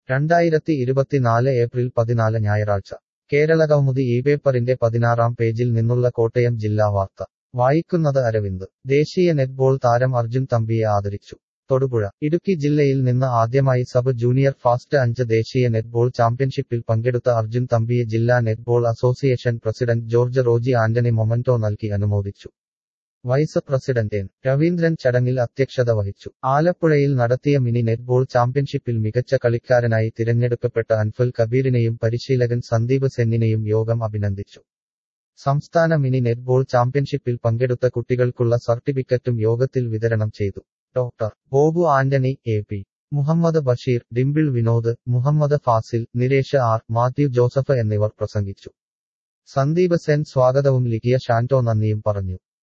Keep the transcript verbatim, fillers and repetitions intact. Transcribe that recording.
രണ്ടായിരത്തി ഇരുപത്തിനാല് ഏപ്രിൽ പതിനാല് ഞായറാഴ്ച കേരളകൗമുദി ഈ പേപ്പറിന്റെ പതിനാറാം പേജിൽ നിന്നുള്ള കോട്ടയം ജില്ലാ വാർത്ത വായിക്കുന്നത് അരവിന്ദ്. ദേശീയ നെറ്റ്ബോൾ താരം അർജുൻ തമ്പിയെ ആദരിച്ചു. തൊടുപുഴ. ഇടുക്കി ജില്ലയിൽ നിന്ന് ആദ്യമായി സബ് ജൂനിയർ ഫാസ്റ്റ് അഞ്ച് ദേശീയ നെറ്റ്ബോൾ ചാമ്പ്യൻഷിപ്പിൽ പങ്കെടുത്ത അർജുൻ തമ്പിയെ ജില്ലാ netball association president George Roji Antony memento നൽകി അനുമോദിച്ചു. Vice president N. രവീന്ദ്രൻ ചടങ്ങിൽ അധ്യക്ഷത വഹിച്ചു. ആലപ്പുഴയിൽ നടത്തിയ മിനി നെറ്റ്ബോൾ ചാമ്പ്യൻഷിപ്പിൽ മികച്ച കളിക്കാരനായി തിരഞ്ഞെടുക്കപ്പെട്ട അൻഫൽ കബീറിനെയും പരിശീലകൻ സന്ദീപ് സെന്നിനെയും യോഗം അഭിനന്ദിച്ചു. സംസ്ഥാന മിനി നെറ്റ്ബോൾ ചാമ്പ്യൻഷിപ്പിൽ പങ്കെടുത്ത കുട്ടികൾക്കുള്ള സർട്ടിഫിക്കറ്റും യോഗത്തിൽ വിതരണം ചെയ്തു. Doctor Bobu Antony, A P Muhammad Basheer, Dimple Vinod, Muhammad Fazil, Niresh R, Mathew Joseph എന്നിവർ പ്രസംഗിച്ചു. സന്ദീപ് സെൻ സ്വാഗതവും ലിഖിയ ഷാന്റോ നന്ദിയും പറഞ്ഞു.